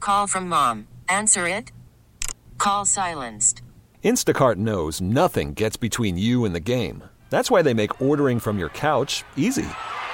call from mom. Answer it. Call silenced. Instacart knows nothing gets between you and the game. That's why they make ordering from your couch easy.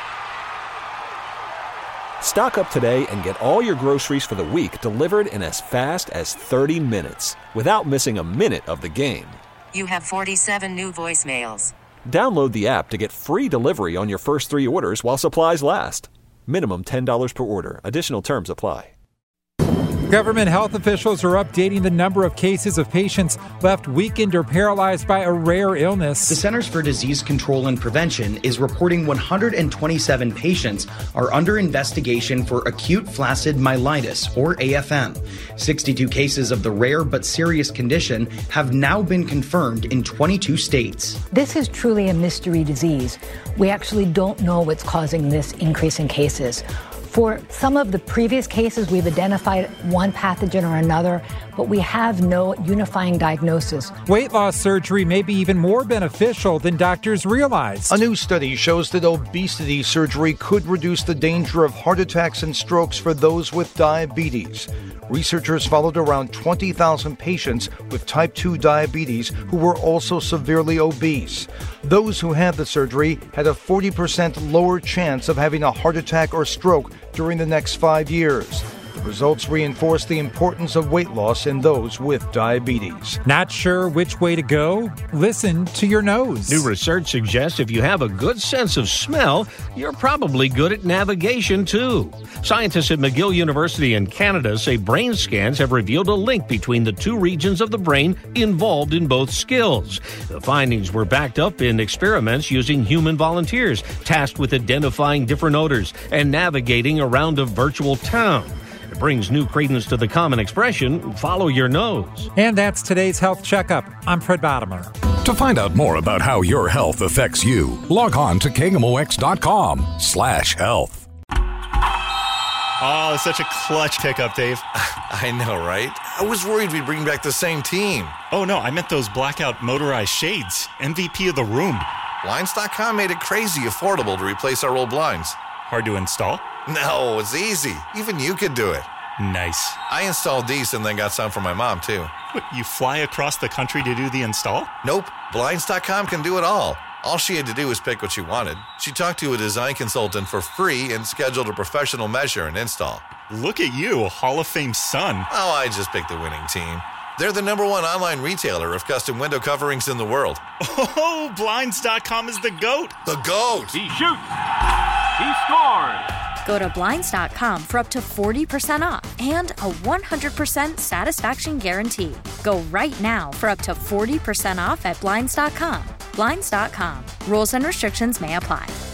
Stock up today and get all your groceries for the week delivered in as fast as 30 minutes without missing a minute of the game. You have 47 new voicemails. Download the app to get free delivery on your first 3 orders while supplies last. Minimum $10 per order. Additional terms apply. Government health officials are updating the number of cases of patients left weakened or paralyzed by a rare illness. The Centers for Disease Control and Prevention is reporting 127 patients are under investigation for acute flaccid myelitis, or AFM. 62 cases of the rare but serious condition have now been confirmed in 22 states. This is truly a mystery disease. We actually don't know what's causing this increase in cases. For some of the previous cases, we've identified one pathogen or another, but we have no unifying diagnosis. Weight loss surgery may be even more beneficial than doctors realize. A new study shows that obesity surgery could reduce the danger of heart attacks and strokes for those with diabetes. Researchers followed around 20,000 patients with type 2 diabetes who were also severely obese. Those who had the surgery had a 40% lower chance of having a heart attack or stroke during the next 5 years. The results reinforce the importance of weight loss in those with diabetes. Not sure which way to go? Listen to your nose. New research suggests if you have a good sense of smell, you're probably good at navigation too. Scientists at McGill University in Canada say brain scans have revealed a link between the 2 regions of the brain involved in both skills. The findings were backed up in experiments using human volunteers tasked with identifying different odors and navigating around a virtual town. It brings new credence to the common expression, follow your nose. And that's today's Health Checkup. I'm Fred Bottomer. To find out more about how your health affects you, log on to KMOX.com/health. Oh, such a clutch pickup, Dave. I know, right? I was worried we'd bring back the same team. Oh, no, I meant those blackout motorized shades. MVP of the room. Blinds.com made it crazy affordable to replace our old blinds. Hard to install? No, it's easy. Even you could do it. Nice. I installed these and then got some for my mom, too. What, you fly across the country to do the install? Nope. Blinds.com can do it all. All she had to do was pick what she wanted. She talked to a design consultant for free and scheduled a professional measure and install. Look at you, a Hall of Fame son. Oh, I just picked the winning team. They're the #1 online retailer of custom window coverings in the world. Oh, Blinds.com is the GOAT. The GOAT. He shoots. He scores. Go to Blinds.com for up to 40% off and a 100% satisfaction guarantee. Go right now for up to 40% off at Blinds.com. Blinds.com. Rules and restrictions may apply.